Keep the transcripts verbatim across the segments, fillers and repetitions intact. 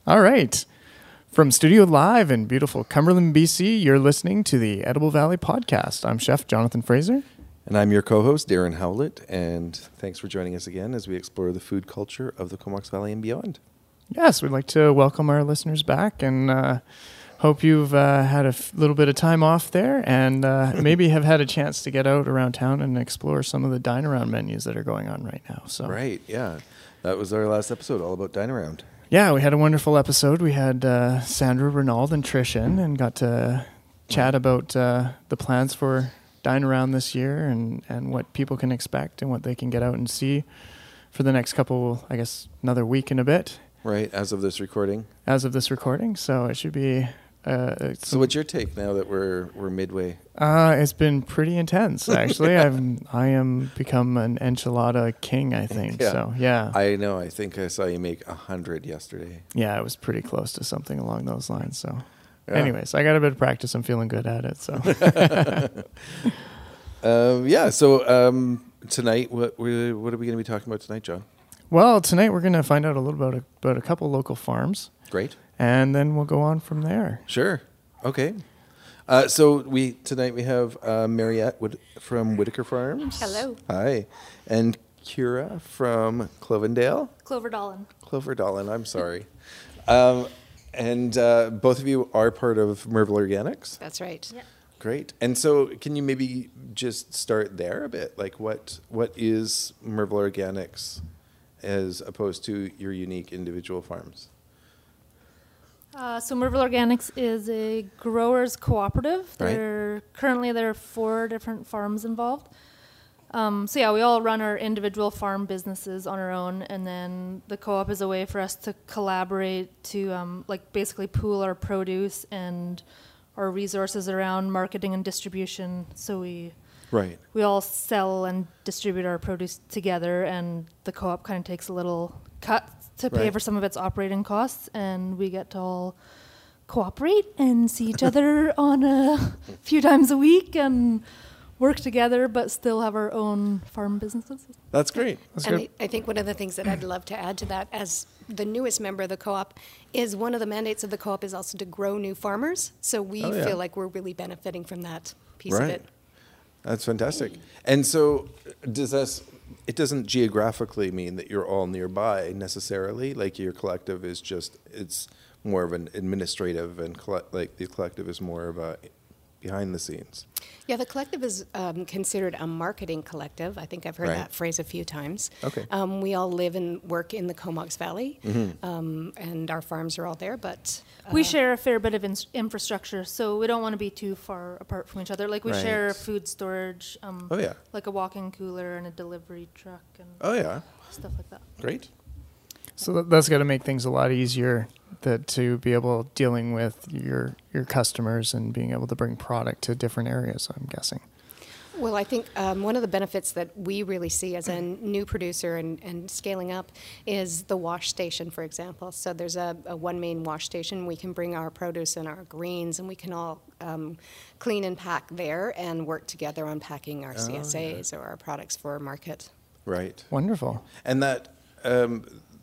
All right. From Studio Live in beautiful Cumberland, B C, you're listening to the Edible Valley Podcast. I'm Chef Jonathan Fraser. And I'm your co-host, Darren Howlett. And thanks for joining us again as we explore the food culture of the Comox Valley and beyond. Yes, we'd like to welcome our listeners back and uh, hope you've uh, had a f- little bit of time off there and uh, maybe have had a chance to get out around town and explore some of the dine around menus that are going on right now. So Right, yeah. That was our last episode, all about dine around. Yeah, we had a wonderful episode. We had uh, Sandra, Ronald, and Trish in and got to chat about uh, the plans for Dine Around this year and, and what people can expect and what they can get out and see for the next couple, I guess, another week and a bit. Right, as of this recording. As of this recording, so it should be... Uh, so what's your take now that we're we're midway? Uh, it's been pretty intense, actually. I've I am become an enchilada king, I think. Yeah. So yeah, I know. I think I saw you make a hundred yesterday. Yeah, it was pretty close to something along those lines. So, yeah. Anyways, I got a bit of practice. I'm feeling good at it. So, um, yeah. So um, tonight, what we, what are we going to be talking about tonight, John? Well, tonight we're going to find out a little about a, about a couple local farms. Great. And then we'll go on from there. Sure. Okay. Uh, so we tonight we have uh, Mariette Wood from Whitaker Farms. Hello. Hi. And Kira from Clovendale. Cloverdalen. Cloverdalen. I'm sorry. um, and uh, both of you are part of Merville Organics. That's right. Yeah. Great. And so can you maybe just start there a bit? Like what what is Merville Organics as opposed to your unique individual farms? Uh, so Merville Organics is a growers cooperative. Right. There currently there are four different farms involved. Um, so yeah, we all run our individual farm businesses on our own, and then the co-op is a way for us to collaborate to um, like basically pool our produce and our resources around marketing and distribution. So we Right. we all sell and distribute our produce together, and the co-op kind of takes a little cut to pay Right. for some of its operating costs, and we get to all cooperate and see each other on a few times a week and work together, but still have our own farm businesses. That's great. That's and good. I, I think one of the things that I'd love to add to that, as the newest member of the co-op, is one of the mandates of the co-op is also to grow new farmers. So we Oh, yeah. feel like we're really benefiting from that piece Right. of it. That's fantastic. And so does this, it doesn't geographically mean that you're all nearby necessarily, like your collective is just, it's more of an administrative and colle- like the collective is more of a behind the scenes. Yeah, the collective is um, considered a marketing collective. I think I've heard Right. that phrase a few times. Okay. Um, we all live and work in the Comox Valley, Mm-hmm. um, and our farms are all there, but... Uh, We share a fair bit of in- infrastructure, so we don't want to be too far apart from each other. Like we Right. share food storage, um, Oh, yeah. like a walk-in cooler and a delivery truck and Oh, yeah. stuff like that. Great. So that- that's got to make things a lot easier that to be able dealing with your your customers and being able to bring product to different areas, I'm guessing. Well, I think um, one of the benefits that we really see as a new producer and, and scaling up is the wash station, for example. So there's a, a one main wash station. We can bring our produce and our greens, and we can all um, clean and pack there and work together on packing our C S As or our products for market. Right. Wonderful. And that, um,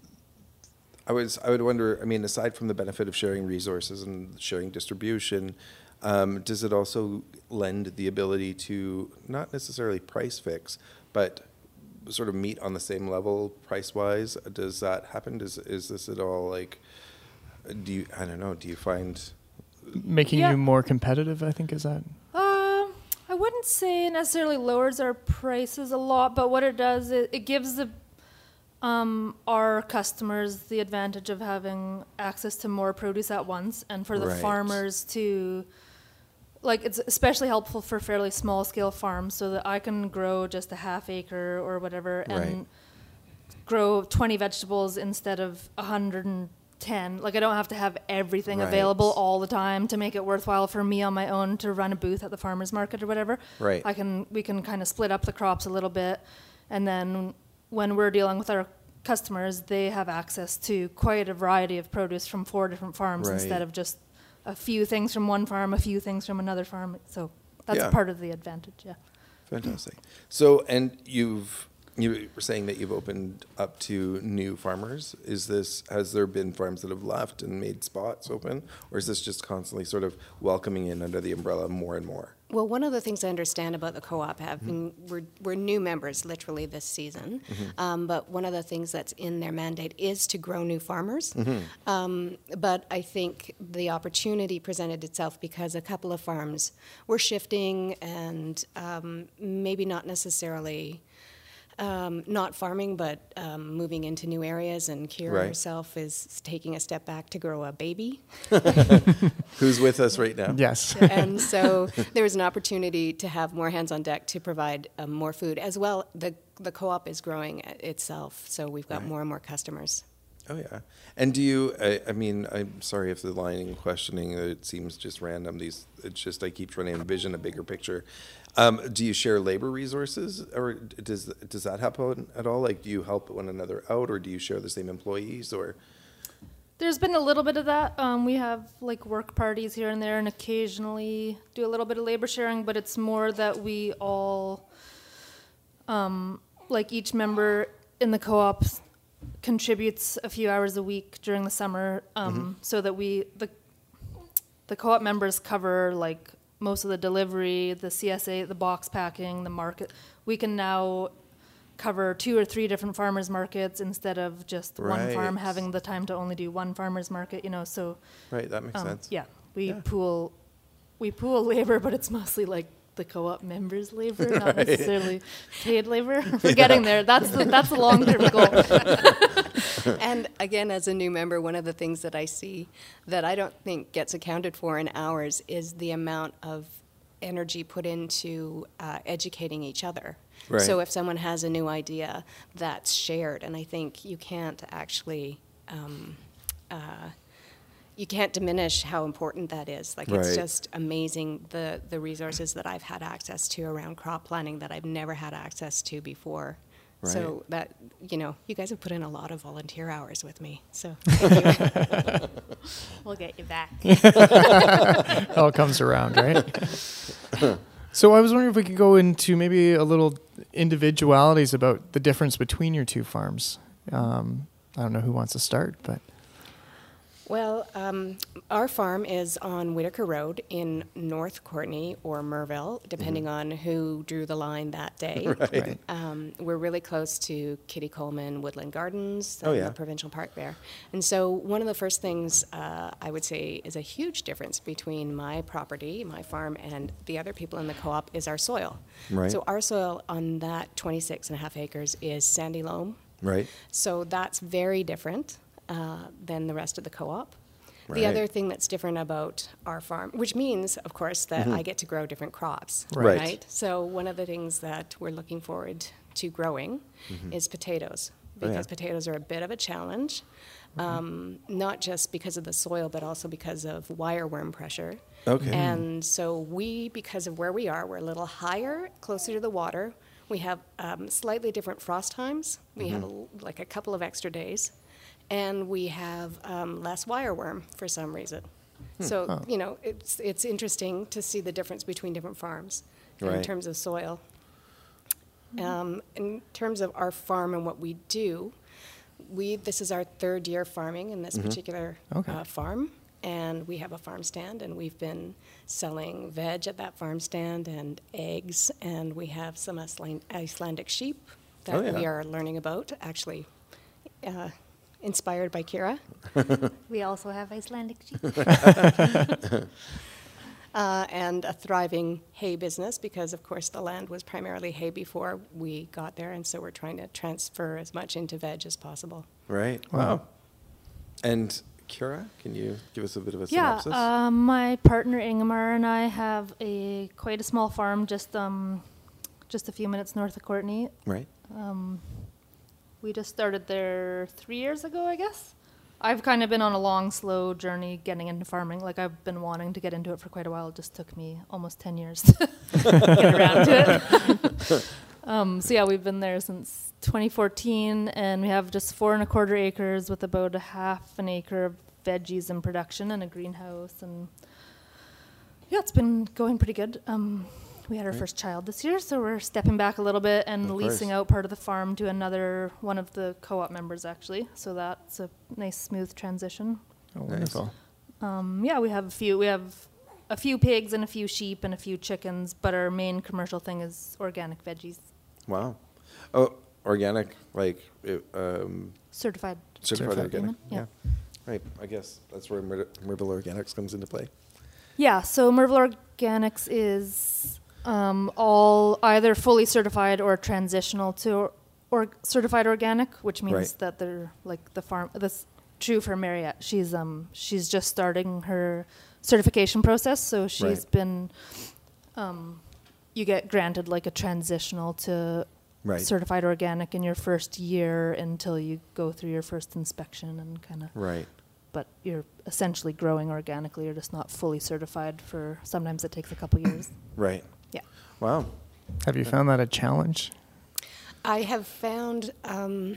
I was, I would wonder, I mean, aside from the benefit of sharing resources and sharing distribution, um, does it also lend the ability to not necessarily price fix, but sort of meet on the same level price-wise? Does that happen? Does, is this at all like, do you, I don't know, do you find... Making Yeah. you more competitive, I think, is that? Um, I wouldn't say necessarily lowers our prices a lot, but what it does, it, it gives the um, our customers the advantage of having access to more produce at once, and for the Right. farmers to, like, it's especially helpful for fairly small scale farms, so that I can grow just a half acre or whatever and Right. grow twenty vegetables instead of one hundred ten. Like, I don't have to have everything Right. available all the time to make it worthwhile for me on my own to run a booth at the farmer's market or whatever. Right. I can, we can kind of split up the crops a little bit, and then when we're dealing with our customers, they have access to quite a variety of produce from four different farms Right. instead of just a few things from one farm, a few things from another farm. So that's Yeah. part of the advantage, yeah. Fantastic. So, and you've You were saying that you've opened up to new farmers. Is this, has there been farms that have left and made spots open? Or is this just constantly sort of welcoming in under the umbrella more and more? Well, one of the things I understand about the co-op, having mm-hmm. we're, we're new members literally this season, mm-hmm. um, but one of the things that's in their mandate is to grow new farmers. Mm-hmm. Um, but I think the opportunity presented itself because a couple of farms were shifting and um, maybe not necessarily Um, not farming, but um, moving into new areas, and Kira right. herself is taking a step back to grow a baby. Who's with us right now? Yes. And so there was an opportunity to have more hands on deck to provide um, more food. As well, the, the co-op is growing itself, so we've got right. more and more customers. Oh, yeah. And do you, I, I mean, I'm sorry if the line in questioning, it seems just random. These, it's just I keep trying to envision a bigger picture. Um, do you share labor resources, or does does that happen at all? Like, do you help one another out, or do you share the same employees, or? There's been a little bit of that. Um, we have like work parties here and there, and occasionally do a little bit of labor sharing, but it's more that we all, um, like each member in the co-op contributes a few hours a week during the summer, um, mm-hmm. so that we, the, the co-op members cover like most of the delivery, the C S A, the box packing, the market. We can now cover two or three different farmers markets instead of just right. one farm having the time to only do one farmers market, you know, so. Right, that makes um, sense. Yeah, we yeah. pool, we pool labor, but it's mostly like the co-op members' labor, not right. necessarily paid labor. We're yeah. getting there. That's the, that's the long-term goal. And again, as a new member, one of the things that I see that I don't think gets accounted for in hours is the amount of energy put into uh, educating each other. Right. So if someone has a new idea, that's shared, and I think you can't actually um, uh, you can't diminish how important that is. Like, right. it's just amazing the the resources that I've had access to around crop planning that I've never had access to before. Right. So that, you know, you guys have put in a lot of volunteer hours with me. So thank you. We'll get you back. It all comes around, right? So I was wondering if we could go into maybe a little individualities about the difference between your two farms. Um, I don't know who wants to start, but. Well, um, our farm is on Whitaker Road in North Courtenay or Merville, depending mm-hmm. on who drew the line that day. Right. Right. Um, we're really close to Kitty Coleman Woodland Gardens, oh, yeah. the provincial park there. And so one of the first things uh, I would say is a huge difference between my property, my farm, and the other people in the co-op is our soil. Right. So our soil on that twenty-six and a half acres is sandy loam. Right. So that's very different Uh, than the rest of the co-op. Right. The other thing that's different about our farm, which means, of course, that mm-hmm. I get to grow different crops, right. right? So one of the things that we're looking forward to growing mm-hmm. is potatoes, because oh, yeah. potatoes are a bit of a challenge, um, mm-hmm. not just because of the soil, but also because of wireworm pressure. Okay. And so we, because of where we are, we're a little higher, closer to the water. We have um, slightly different frost times. We mm-hmm. have a, like a couple of extra days. And we have um, less wireworm for some reason. Hmm. So, oh. you know, it's it's interesting to see the difference between different farms right. in terms of soil. Um, in terms of our farm and what we do, we this is our third year farming in this mm-hmm. particular okay. uh, farm. And we have a farm stand, and we've been selling veg at that farm stand and eggs. And we have some Iceland- Icelandic sheep that oh, yeah. we are learning about, actually. Uh, Inspired by Kira. We also have Icelandic sheep. uh, and a thriving hay business, because, of course, the land was primarily hay before we got there, and so we're trying to transfer as much into veg as possible. Right. Wow. And Kira, can you give us a bit of a yeah, synopsis? Yeah, uh, my partner Ingemar and I have a quite a small farm, just um, just a few minutes north of Courtenay. Right. Um, We just started there three years ago, I guess. I've kind of been on a long, slow journey getting into farming. Like, I've been wanting to get into it for quite a while. It just took me almost ten years to get around to it. um, so, yeah, we've been there since twenty fourteen, and we have just four and a quarter acres with about a half an acre of veggies in production and a greenhouse. And, yeah, it's been going pretty good. Um, we had our Right. first child this year, so we're stepping back a little bit and Of leasing course. out part of the farm to another one of the co-op members, actually. So that's a nice, smooth transition. Oh, Nice. wonderful. Um, yeah, we have a few. We have a few pigs and a few sheep and a few chickens, but our main commercial thing is organic veggies, Wow. Oh, organic, like it, um, certified. certified Certified. organic. Yeah. Right. I guess that's where Mer- Merville Organics comes into play. Yeah, so Merville Organics is um, all either fully certified or transitional to or, or certified organic, which means Right. that they're like the farm. That's true for Mariette. She's um she's just starting her certification process, so she's Right. been. Um, you get granted like a transitional to Right. certified organic in your first year until you go through your first inspection and kind of. Right. But you're essentially growing organically. You're just not fully certified for. Sometimes it takes a couple years. Right. Yeah. Wow. Have you found that a challenge? I have found um,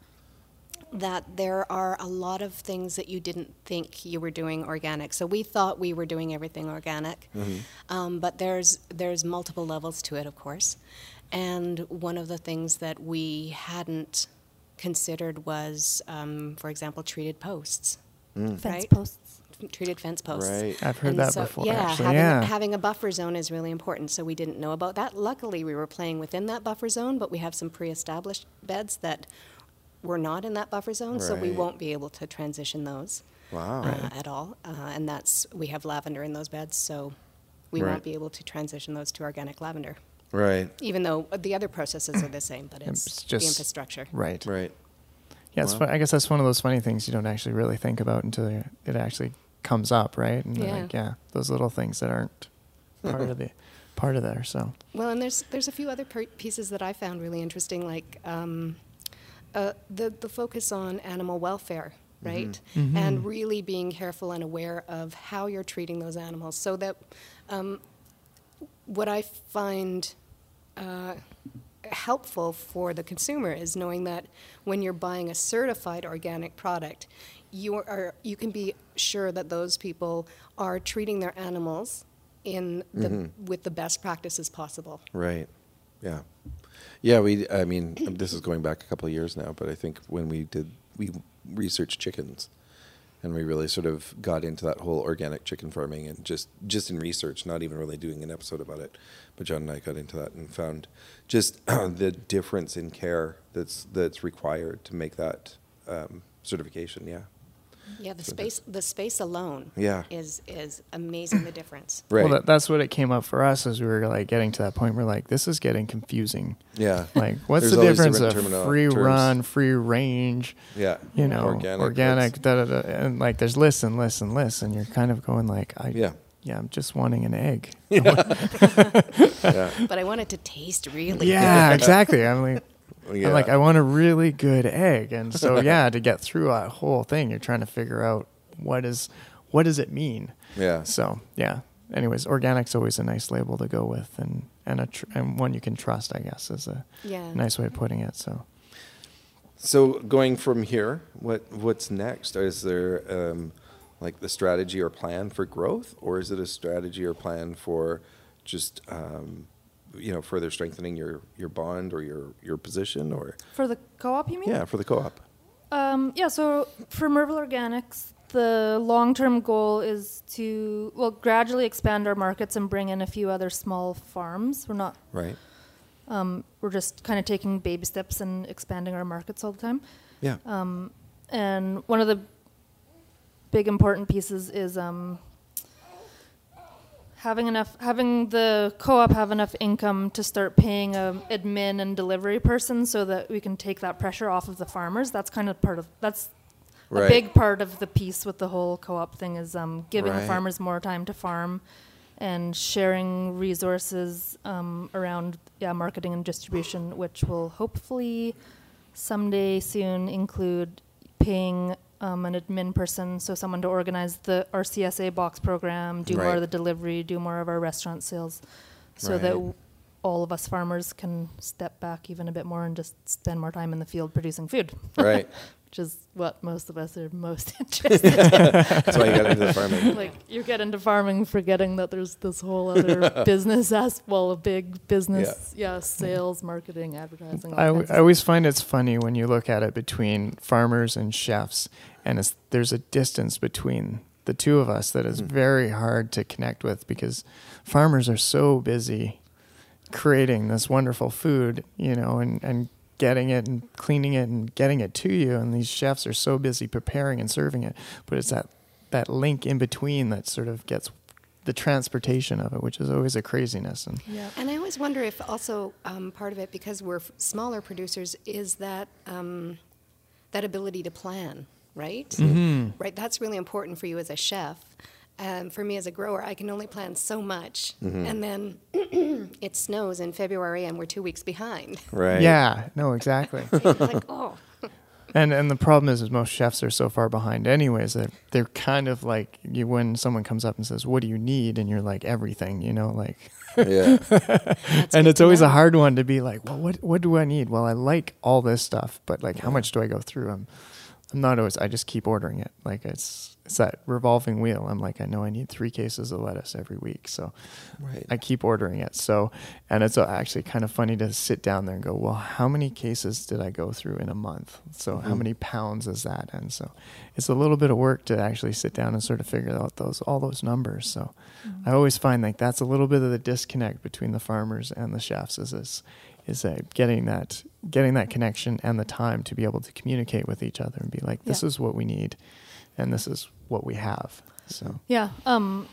that there are a lot of things that you didn't think you were doing organic. So we thought we were doing everything organic, um, but there's there's multiple levels to it, of course. And one of the things that we hadn't considered was, um, for example, treated posts, Fence Right. posts. treated fence posts. Right. I've heard And that so, before, yeah, actually. having, Yeah. having a buffer zone is really important, so we didn't know about that. Luckily, we were playing within that buffer zone, but we have some pre-established beds that were not in that buffer zone, so we Right. won't be able to transition those Wow. uh, at all. Uh, and that's, we have lavender in those beds, so we Right. won't be able to transition those to organic lavender, Right. even though the other processes are the same, but it's, It's the just- infrastructure. Right. Right. Yeah, it's Wow. fun. I guess that's one of those funny things you don't actually really think about until it actually comes up, right? And Yeah. like, yeah, those little things that aren't part of the part of there. So Well, and there's there's a few other per- pieces that I found really interesting, like um, uh, the the focus on animal welfare, right? Mhm. And really being careful and aware of how you're treating those animals, so that um, what I find uh, helpful for the consumer is knowing that when you're buying a certified organic product, you are you can be sure that those people are treating their animals in the Mhm. with the best practices possible. Right. Yeah. Yeah, we, I mean, this is going back a couple of years now, but I think when we did, we researched chickens and we really sort of got into that whole organic chicken farming and just, just in research, not even really doing an episode about it. But John and I got into that and found just the difference in care that's, that's required to make that um, certification. Yeah. Yeah, the So space the space alone Yeah. is is amazing the difference. Right. well, that, that's what it came up for us as we were like getting to that point. We're like, this is getting confusing. yeah. Like, what's There's the all these difference different of termino- free terms. run, free range, Yeah. you know, Organic, organic, what's- da, da, da, and like there's lists and lists and lists, and you're kind of going like, I, Yeah. yeah, I'm just wanting an egg. Yeah. But I want it to taste really Yeah, exactly. I'm like, Yeah. I'm like, I want a really good egg, and so yeah, to get through that whole thing, you're trying to figure out what is, what does it mean. Yeah. So yeah. Anyways, organic's always a nice label to go with, and and a tr- and one you can trust, I guess, is a Yeah. nice way of putting it. So So going from here, what what's next? Is there um, like the strategy or plan for growth, or is it a strategy or plan for just um, you know further strengthening your, your bond or your, your position, or For the co-op, you mean? yeah, for the co-op? Um, yeah, so for Merville Organics, the long-term goal is to, well, gradually expand our markets and bring in a few other small farms. We're not, Right. um, we're just kind of taking baby steps and expanding our markets all the time. Yeah. Um, and one of the big important pieces is um, having enough, having the co-op have enough income to start paying a admin and delivery person, so that we can take that pressure off of the farmers. That's kind of part of that's Right. a big part of the piece with the whole co-op thing is um, giving Right. the farmers more time to farm and sharing resources um, around yeah marketing and distribution, which will hopefully someday soon include paying um, an admin person, so someone to organize the our C S A box program, do more Right. of the delivery, do more of our restaurant sales, so that Right. w- all of us farmers can step back even a bit more and just spend more time in the field producing food. Right. Which is what most of us are most interested in. That's why you got into the farming. Like, you get into farming forgetting that there's this whole other business as well, a big business, yeah, yeah sales, marketing, advertising. I, w- I always find it's funny when you look at it between farmers and chefs, and it's, there's a distance between the two of us that is mm. very hard to connect with, because farmers are so busy creating this wonderful food, you know, and, and getting it and cleaning it and getting it to you. And these chefs are so busy preparing and serving it. But it's that, that link in between that sort of gets the transportation of it, which is always a craziness. And yeah. And I always wonder if also um, part of it, because we're f- smaller producers, is that um, that ability to plan, right? Mm-hmm. Right. That's really important for you as a chef. Um, for me as a grower, I can only plan so much, mm-hmm. and then it snows in February, and we're two weeks behind. Right. Yeah. No. Exactly. Like, oh. And and the problem is, is most chefs are so far behind, anyways. That they're kind of like you when someone comes up and says, "What do you need?" and you're like, "Everything," you know, like. Yeah. And it's always know. a hard one to be like, "Well, what what do I need?" Well, I like all this stuff, but like, how much do I go through? I'm I'm not always. I just keep ordering it. Like it's. It's that revolving wheel. I'm like, I know I need three cases of lettuce every week, so right. I keep ordering it. So, and it's actually kind of funny to sit down there and go, well, how many cases did I go through in a month? So mm-hmm. how many pounds is that? And so it's a little bit of work to actually sit down and sort of figure out those all those numbers. So mm-hmm. I always find like that's a little bit of the disconnect between the farmers and the chefs is this, is uh, getting that getting that connection and the time to be able to communicate with each other and be like, this yeah. is what we need. And this is what we have. So yeah. Um,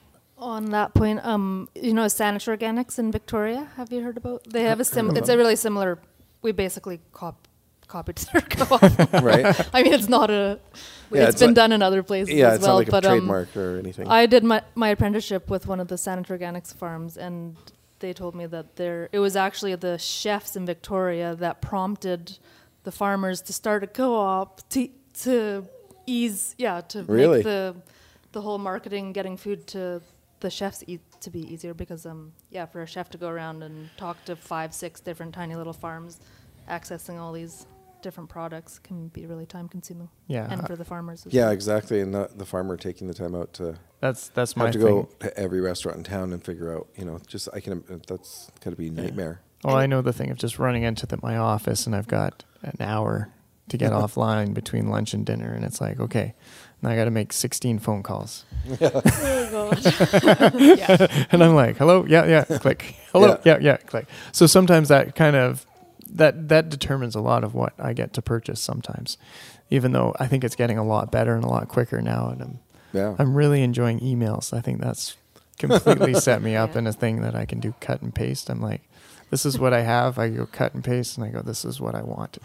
on that point, um, you know, Saanich Organics in Victoria. Have you heard about? They have a sim. It's a really similar. We basically cop copied their co-op. Right. I mean, it's not a. Yeah, it's, it's been not, done in other places yeah, as it's well. not like but a um, trademark or anything. I did my my apprenticeship with one of the Saanich Organics farms, and they told me that there. It was actually the chefs in Victoria that prompted the farmers to start a co-op to to. Ease, yeah, to really? make the the whole marketing, getting food to the chefs e- to be easier, because um yeah, for a chef to go around and talk to five, six different tiny little farms, accessing all these different products can be really time consuming. Yeah, and for the farmers. As yeah, well. exactly, and the, the farmer taking the time out to that's that's have my to thing. go to every restaurant in town and figure out, you know, just I can. Uh, that's got to be a yeah. nightmare. Well, I know the thing of just running into the, my office and I've got an hour to get offline between lunch and dinner, and it's like, okay, now I got to make sixteen phone calls. Yeah. Oh God. Yeah. And I'm like, hello, yeah, yeah, click. Hello, yeah. yeah, yeah, click. So sometimes that kind of that that determines a lot of what I get to purchase. Sometimes, even though I think it's getting a lot better and a lot quicker now, and I'm yeah. I'm really enjoying emails. I think that's completely set me up yeah. in a thing that I can do cut and paste. I'm like, this is what I have. I go cut and paste, and I go, this is what I want.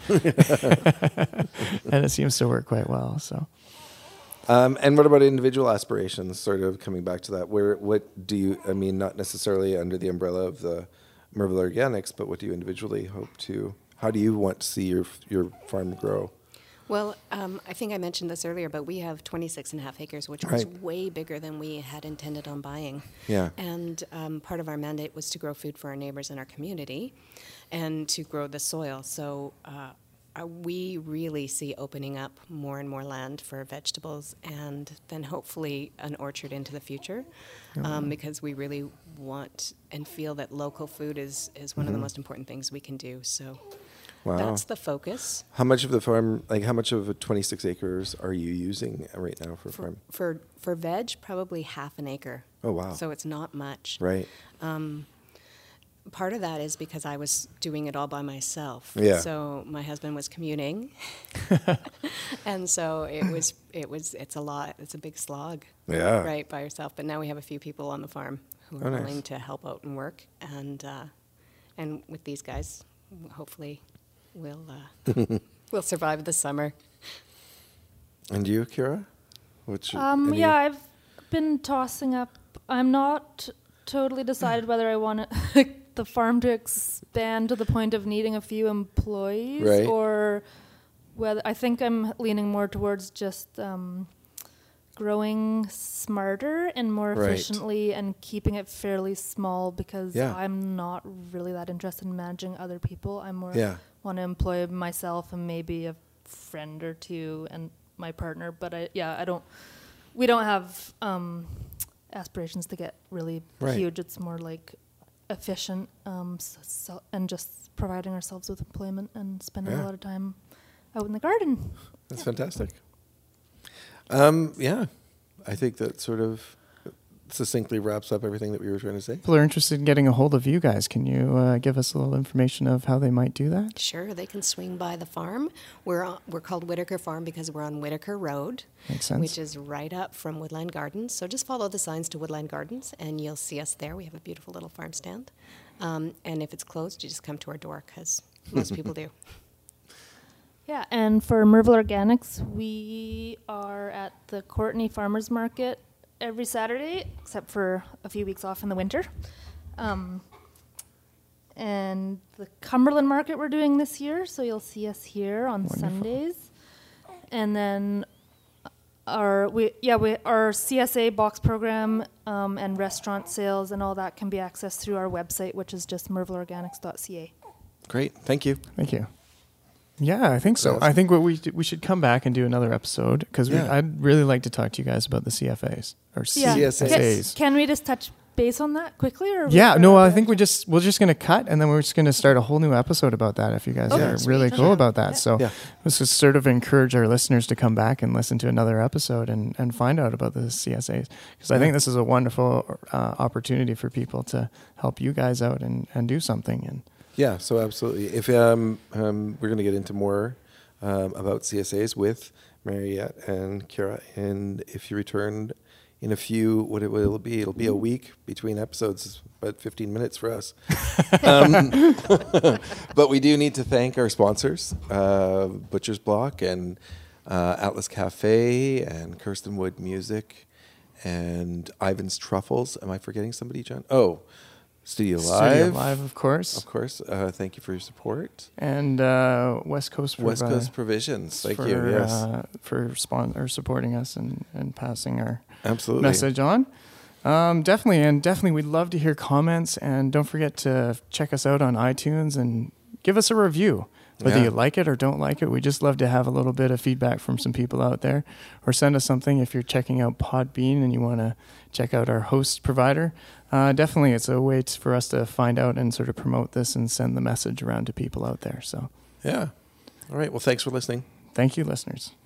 And it seems to work quite well. So, um, and what about individual aspirations? Sort of coming back to that, where what do you? I mean, not necessarily under the umbrella of the Merville Organics, but what do you individually hope to? How do you want to see your your farm grow? Well, um, I think I mentioned this earlier, but we have twenty-six and a half acres, which right. was way bigger than we had intended on buying. Yeah. And um, part of our mandate was to grow food for our neighbors in our community and to grow the soil. So uh, uh, we really see opening up more and more land for vegetables, and then hopefully an orchard into the future, um, mm-hmm. because we really want and feel that local food is, is one mm-hmm. of the most important things we can do. So. Wow. That's the focus. How much of the farm, like how much of twenty-six acres are you using right now for, for farm? For for veg, probably half an acre. Oh, wow. So it's not much. Right. Um, part of that is because I was doing it all by myself. Yeah. So my husband was commuting. And so it was, it was, it's a lot, it's a big slog. Yeah. Right, by yourself. But now we have a few people on the farm who are oh, nice. willing to help out and work. And, uh, and with these guys, hopefully... We'll uh, we'll survive the summer. And you, Kira? What's your, um, any? yeah, I've been tossing up. I'm not totally decided whether I want the farm to expand to the point of needing a few employees, right. or whether I think I'm leaning more towards just um, growing smarter and more Right. efficiently and keeping it fairly small because Yeah. I'm not really that interested in managing other people. I'm more Yeah. want to employ myself and maybe a friend or two and my partner. But I, yeah, I don't, we don't have um, aspirations to get really Right. huge. It's more like efficient um, so, so, and just providing ourselves with employment and spending Yeah. a lot of time out in the garden. That's fantastic. Um, yeah, I think that sort of succinctly wraps up everything that we were trying to say. People are interested in getting a hold of you guys. Can you uh, give us a little information of how they might do that? Sure, they can swing by the farm. We're on, we're called Whitaker Farm because we're on Whitaker Road, Makes sense. which is right up from Woodland Gardens. So just follow the signs to Woodland Gardens, and you'll see us there. We have a beautiful little farm stand. Um, and if it's closed, you just come to our door because most people do. Yeah, and for Merville Organics, we are at the Courtney Farmers Market every Saturday, except for a few weeks off in the winter. Um, and the Cumberland Market we're doing this year, so you'll see us here on Wonderful. Sundays. And then our we yeah we our C S A box program um, and restaurant sales and all that can be accessed through our website, which is just merville organics dot c a. Great. Thank you. Thank you. Yeah, I think so. That's I think what we we should come back and do another episode because Yeah. I'd really like to talk to you guys about the C F As or Yeah. C S As. Can, can we just touch base on that quickly? Or Yeah, or- no, I think we just we're just gonna cut and then we're just gonna start a whole new episode about that if you guys Okay, are sweet. really cool Okay. about that. Yeah. So Yeah. let's just sort of encourage our listeners to come back and listen to another episode and, and find out about the C S As because I Yeah. think this is a wonderful uh, opportunity for people to help you guys out and, and do something. And Yeah, so absolutely. If um, um, we're going to get into more um, about C S As with Mariette and Kira, and if you return in a few, what it will be, it'll be a week between episodes, about fifteen minutes for us. um, but we do need to thank our sponsors, uh, Butcher's Block and uh, Atlas Cafe and Kirsten Wood Music and Ivan's Truffles. Am I forgetting somebody, John? Oh, Studio Live. Studio Live, of course, Of course. Uh, thank you for your support. and uh, West Coast West Provi- Coast Provisions. Thank for, you. Yes. uh, for spon- or supporting us and, and passing our Absolutely. message on. Um, definitely, and definitely, we'd love to hear comments. And don't forget to check us out on iTunes and give us a review. Whether Yeah. you like it or don't like it, we just love to have a little bit of feedback from some people out there. Or send us something if you're checking out Podbean and you want to check out our host provider. Uh, definitely, it's a way t- for us to find out and sort of promote this and send the message around to people out there. So Yeah. All right. Well, thanks for listening. thank you, listeners.